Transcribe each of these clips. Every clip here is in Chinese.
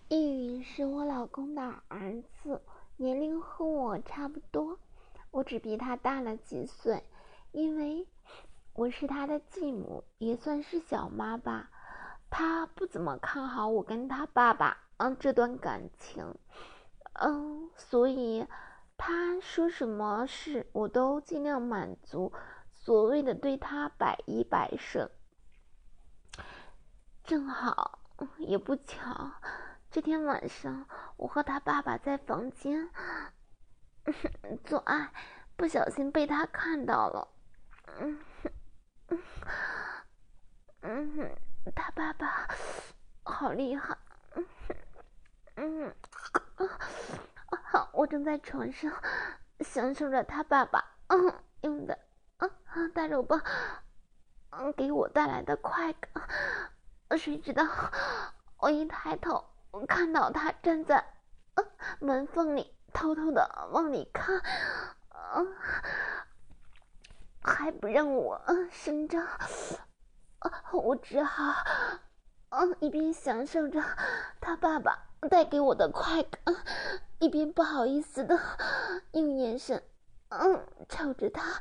易宇是我老公的儿子，年龄和我差不多，我只比他大了几岁，因为我是他的继母，也算是小妈吧。他不怎么看好我跟他爸爸这段感情，所以他说什么事我都尽量满足，所谓的对他100%。正好，也不巧，这天晚上我和他爸爸在房间做爱，不小心被他看到了。嗯嗯，他爸爸好厉害。嗯我正在床上享受着他爸爸用的大肉棒给我带来的快感。谁知道我一抬头看到他站在门缝里偷偷的往里看，还不让我伸张，我只好一边享受着他爸爸带给我的快感，一边不好意思的用眼神瞅着他。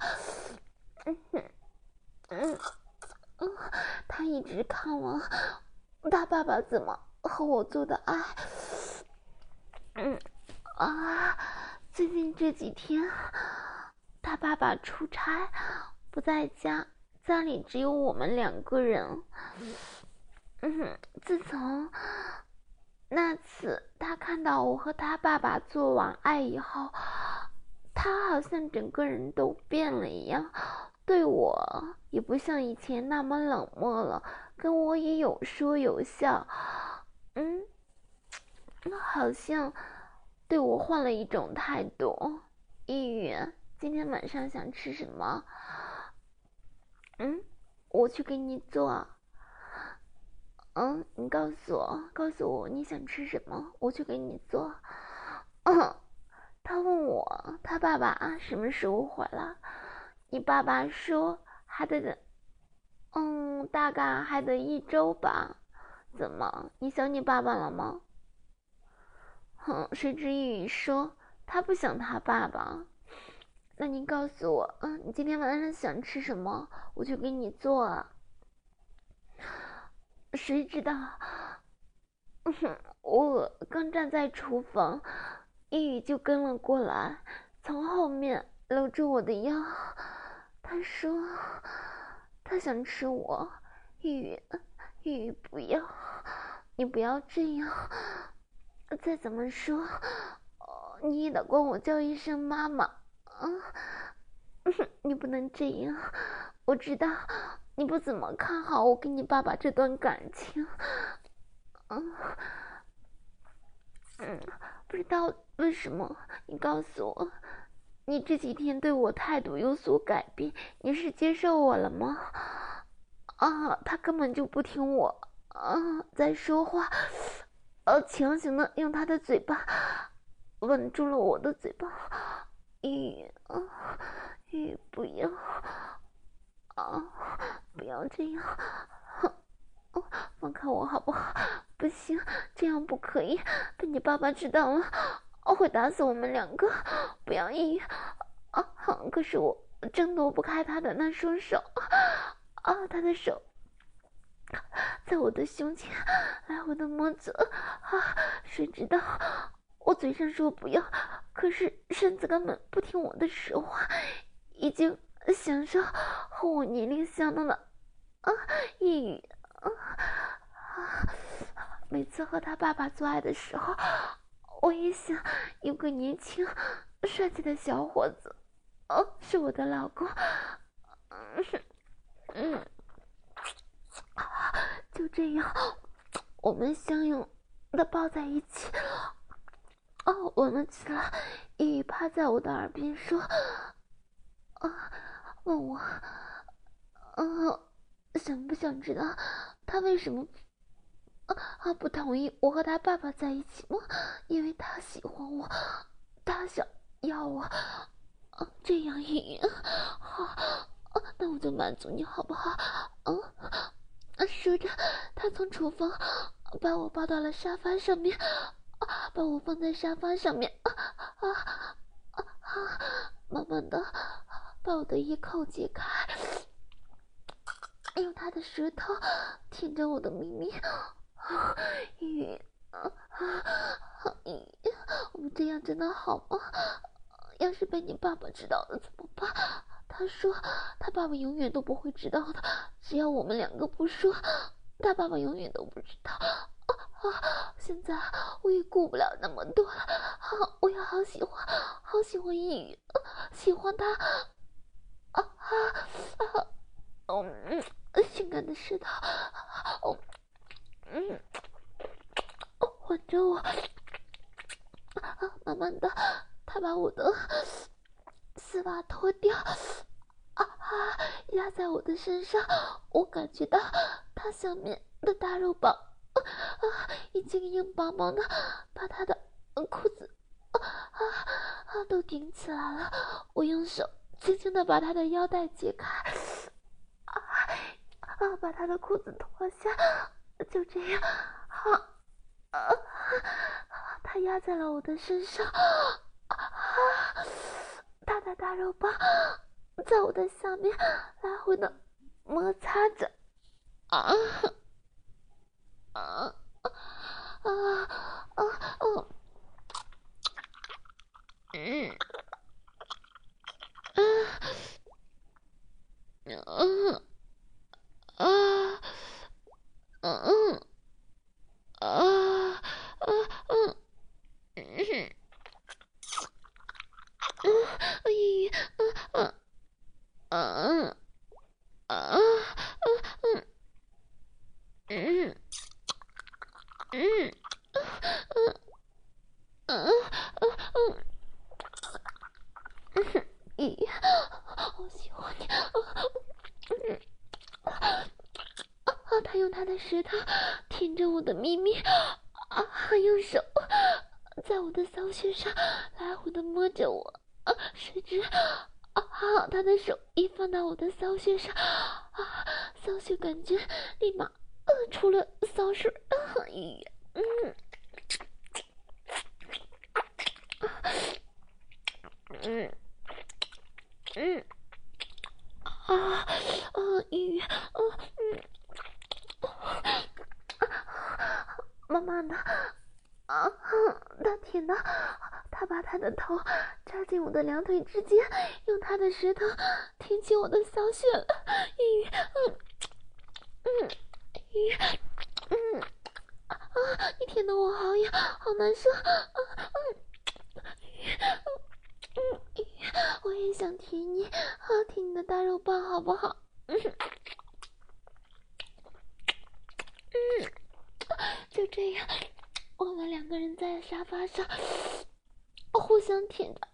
他一直看我他爸爸怎么和我做的爱。最近这几天他爸爸出差不在家，家里只有我们2个人。自从那次他看到我和他爸爸做完爱以后，他好像整个人都变了一样，对我也不像以前那么冷漠了，跟我也有说有笑。好像对我换了一种态度。一宇，今天晚上想吃什么？我去给你做。你告诉我你想吃什么，我去给你做。他问我他爸爸什么时候回来，你爸爸说还得大概还得1周吧。怎么，你想你爸爸了吗？谁知一宇说他不想他爸爸。那你告诉我，你今天晚上想吃什么，我去给你做啊。谁知道，我刚站在厨房，一宇就跟了过来，从后面搂住我的腰。他说他想吃我。一宇不要，你不要这样，再怎么说你也得管我叫一声妈妈。你不能这样，我知道你不怎么看好我跟你爸爸这段感情。不知道为什么，你告诉我，你这几天对我态度有所改变，你是接受我了吗？他根本就不听我在说话，强行的用他的嘴巴吻住了我的嘴巴。不要不要这样，放开我好不好？不行，这样不可以，被你爸爸知道了会打死我们2个。不要可是我挣脱不开他的那双手他的手在我的胸前来回的摸着谁知道我嘴上说不要，可是身子根本不听我的实话，已经享受和我年龄相当的一语每次和他爸爸做爱的时候，我也想有个年轻帅气的小伙子是我的老公。就这样我们相拥的抱在一起吻了起来。一语趴在我的耳边说问我想不想知道他为什么不同意我和他爸爸在一起吗？因为他喜欢我，他想要我这样一语好，那我就满足你好不好？说着他从厨房把我抱到了沙发上面，把我放在沙发上面，慢慢的把我的衣扣解开，用他的舌头舔着我的咪咪。我们这样真的好吗？要是被你爸爸知道了怎么办？他说他爸爸永远都不会知道的，只要我们两个不说，他爸爸永远都不知道。现在我也顾不了那么多了，我也好喜欢易宇，喜欢他。性感的舌头，吻着我，慢慢的，他把我的丝袜脱掉，压在我的身上，我感觉到他下面的大肉棒，已经硬邦邦的把他的裤子都顶起来了。我用手轻轻的把他的腰带解开，把他的裤子脱下，就这样，他压在了我的身上，他的大肉棒在我的下面来回的摩擦着，我喜欢你。他用他的舌头舔着我的咪咪，用手在我的骚穴上来回的摸着我，谁知他的手一放到我的骚穴上，骚穴感觉立马出了骚水，慢慢的，他舔的，他把他的头插进我的两腿之间，用他的舌头舔起我的骚穴了。你舔的我好痒，好难受。我也想舔你，舔你的大肉棒好不好？就这样，我们两个人在沙发上互相舔着，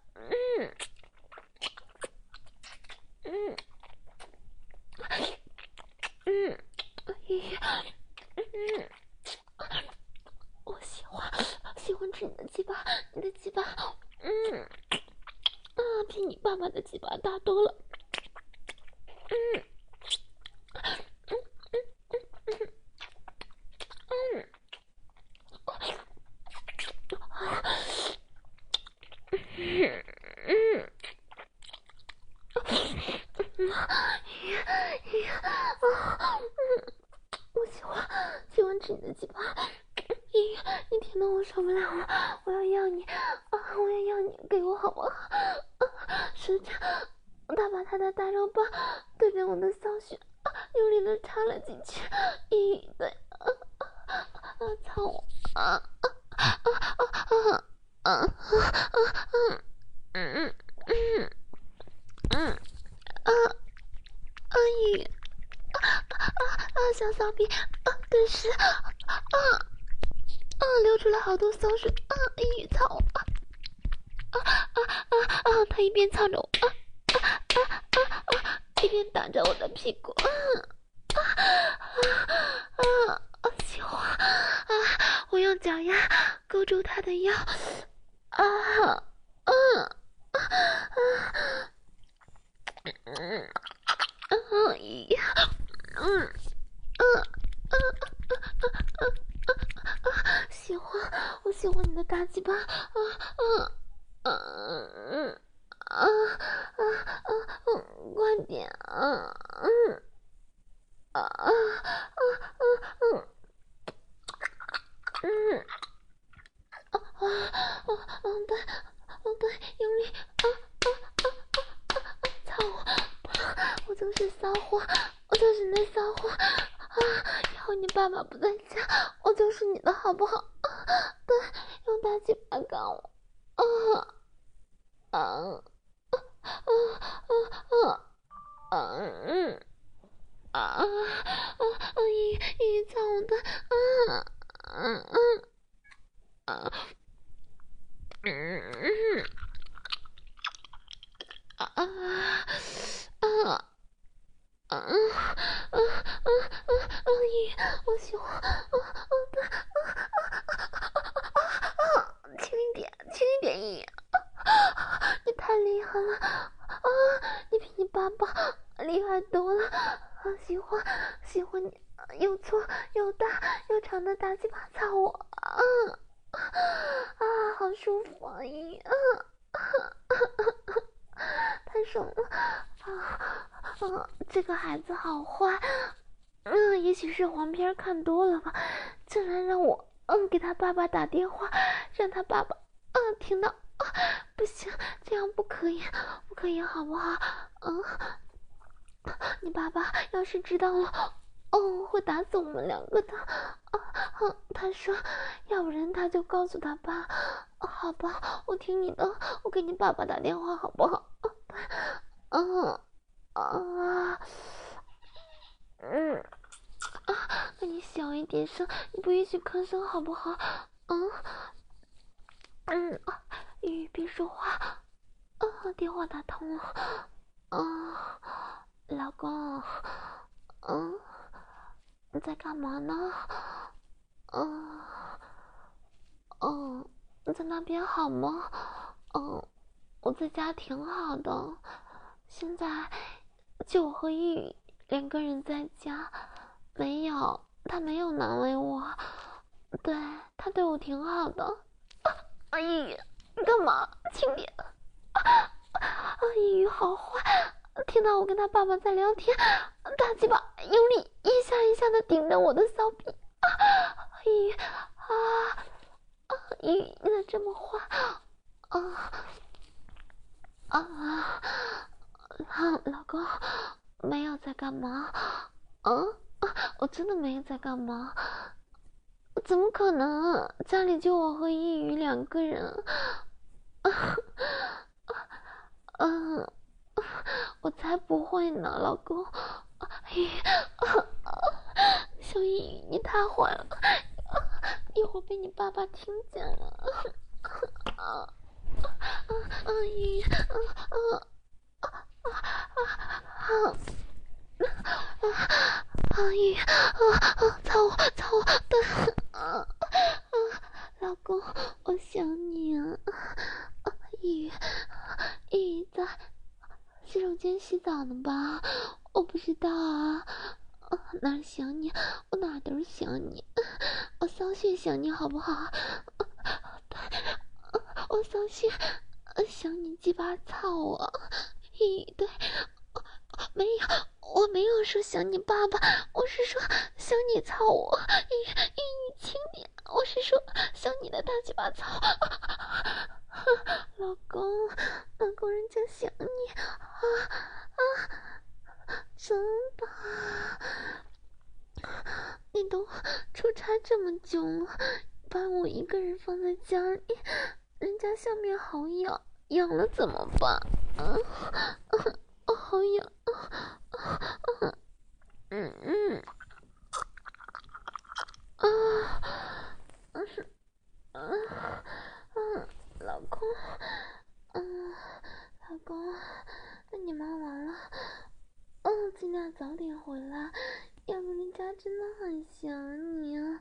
我喜欢吃你的鸡巴，你的鸡巴，比你爸爸的鸡巴大多了，我喜欢吃你的鸡巴，你舔得我受不了了，我要你，我也要你给我好不好？说着，他把他的大肉棒对着我的骚穴用力的插了进去，对，操我，小骚逼，顿时，流出了好多骚水，操我，他一边操着我，一边打着我的屁股，喜欢，我用脚丫勾住他的腰， 我喜欢你的大鸡巴，快点，对，对，用力，操我就是骚货，我就是那骚货以后你爸爸不在家，我就是你的好不好？对，用大鸡巴干我，一操我的，我喜欢，轻一点，轻一点，你太厉害了你比你爸爸厉害多了，喜欢你又粗又大又长的大鸡巴操我好舒服太爽了这个孩子好坏也许是黄片看多了吧，竟然让我给他爸爸打电话，让他爸爸听到不行，这样不可以好不好？你爸爸要是知道了会打死我们两个的他说要不然他就告诉他爸好吧，我听你的，我给你爸爸打电话好不好？那你小一点声，你不允许咳嗽好不好？玉玉别说话电话打通了老公你在干嘛呢？你在那边好吗？我在家挺好的，现在就我和玉玉两个人在家，他没有难为我，对，他对我挺好的。玉玉，你干嘛？轻点！玉玉好坏，听到我跟他爸爸在聊天，大鸡巴用力一下一下的顶着我的骚逼。玉玉玉玉，你咋这么坏？老公，没有在干嘛？我真的没有在干嘛？怎么可能？家里就我和一宇两个人。我才不会呢，老公。小一宇，你太坏了，一会儿被你爸爸听见了。一宇，一宇，操我的，老公，我想你啊。一宇在洗手间洗澡呢吧？我不知道啊。哪儿想你，我哪都是想你，我骚穴想你好不好？我骚穴想你鸡巴操我。对，没有，我没有说想你爸爸，我是说想你操我。你轻点，我是说想你的大鸡巴操。老公，人家想你真的。你都出差这么久了，把我一个人放在家里，人家下面好痒了怎么办？好痒。老公，老公，那你忙完了，尽量早点回来，要不人家真的很想你啊。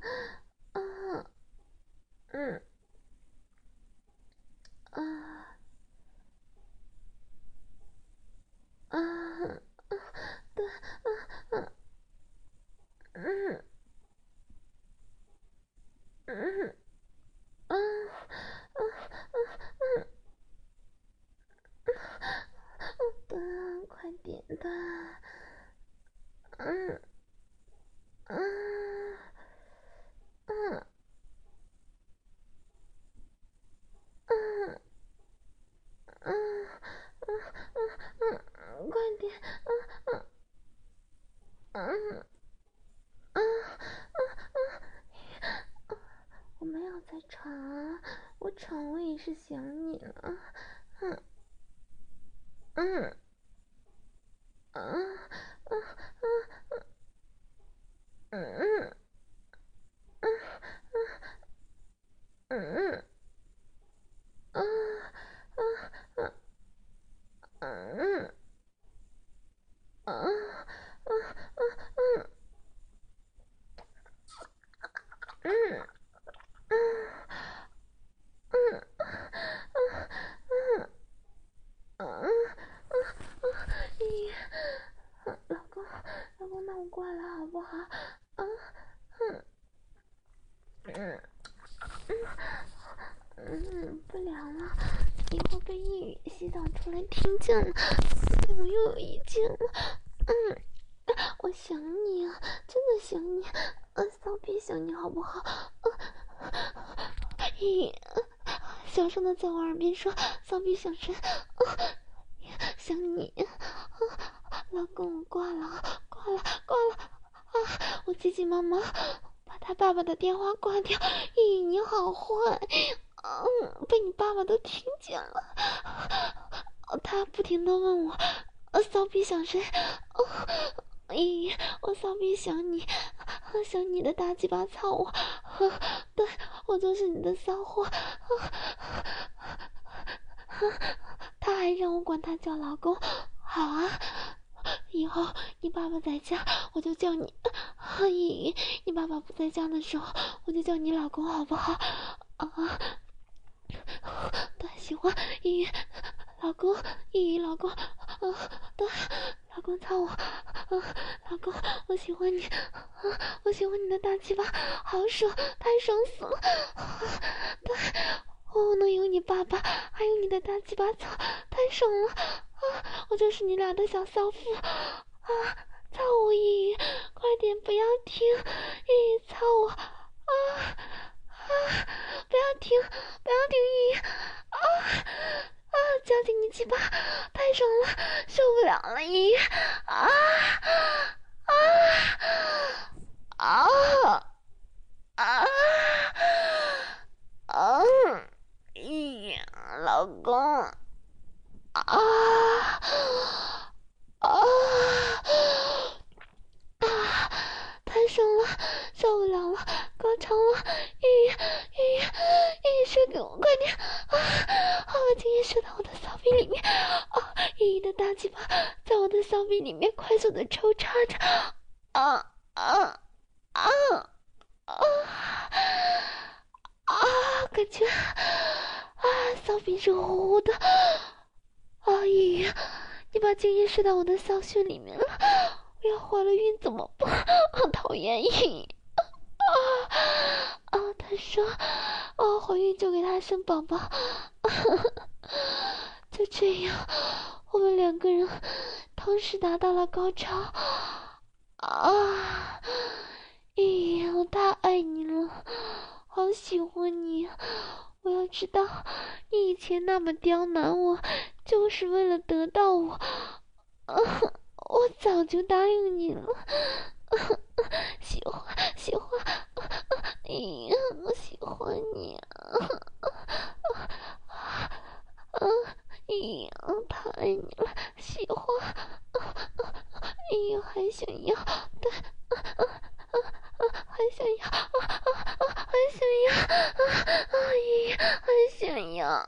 快点的，嗯嗯嗯嗯嗯快点，嗯。我没有在吵啊，我吵我也是想你了，嗯嗯嗯嗯嗯嗯老公，老公，那我挂了好不好？嗯嗯不聊了，以后被一语洗澡出来听见了，我又有意见了。我想你啊，真的想你，骚逼想你好不好？咦，小声的在我耳边说，骚逼想神，想你，老公我挂了，挂了啊！我急急忙忙把他爸爸的电话挂掉。咦，你好坏，被你爸爸都听见了。他不停的问我，骚逼想谁？咦，我骚逼想你，想你的大鸡巴操我，对，我就是你的骚货。他还让我管他叫老公，好啊，以后你爸爸在家我就叫你，咦，你爸爸不在家的时候我就叫你老公好不好？啊，对，喜欢，咦，老公，咦，老公，对，老公操我，老公，我喜欢你，我喜欢你的大鸡巴，好爽，太爽死了，对，我能有你爸爸，还有你的大鸡巴操，太爽了，我就是你俩的小骚妇，操我咦，快点不要停，咦，操我，不要停，不要停咦，夹紧你鸡巴，太爽了，受不了了咦，咦，老公，太爽了，受不了了，高潮了，射给我，快点！精液射到我的骚逼里面，的大鸡巴在我的骚逼里面快速的抽插着，感觉骚逼热乎乎的，咦，你把精液射到我的骚穴里面了，我要怀了孕怎么办？讨厌咦！他说，怀孕就给他生宝宝。就这样，我们两个人同时达到了高潮。咦，我太爱你了，好喜欢你。我要知道，你以前那么刁难我，就是为了得到我。我早就答应你了。喜欢，咦，我喜欢你咦，太爱你了，喜欢，咦，还想要，对，还想要，还想要，咦，还想要，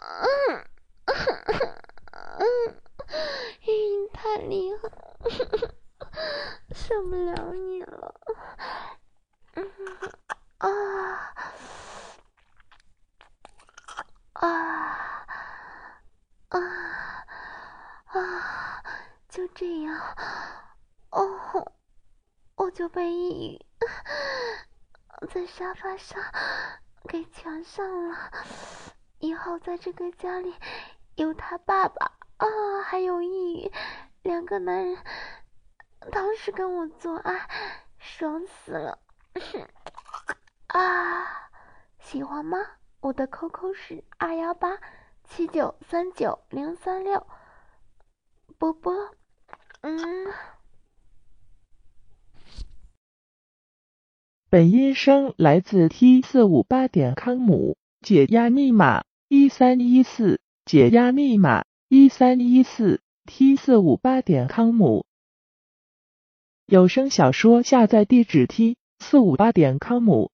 咦，太厉害了，受不了你了，就这样，我就被一语在沙发上给强上了。以后在这个家里有他爸爸还有一语两个男人同时跟我做爱，爽死了！啊，喜欢吗？我的 QQ 是218793936，波波， 本音声来自 T458.com， 解压密码1314，解压密码1314 T458.com。有声小说下载地址 T458.com。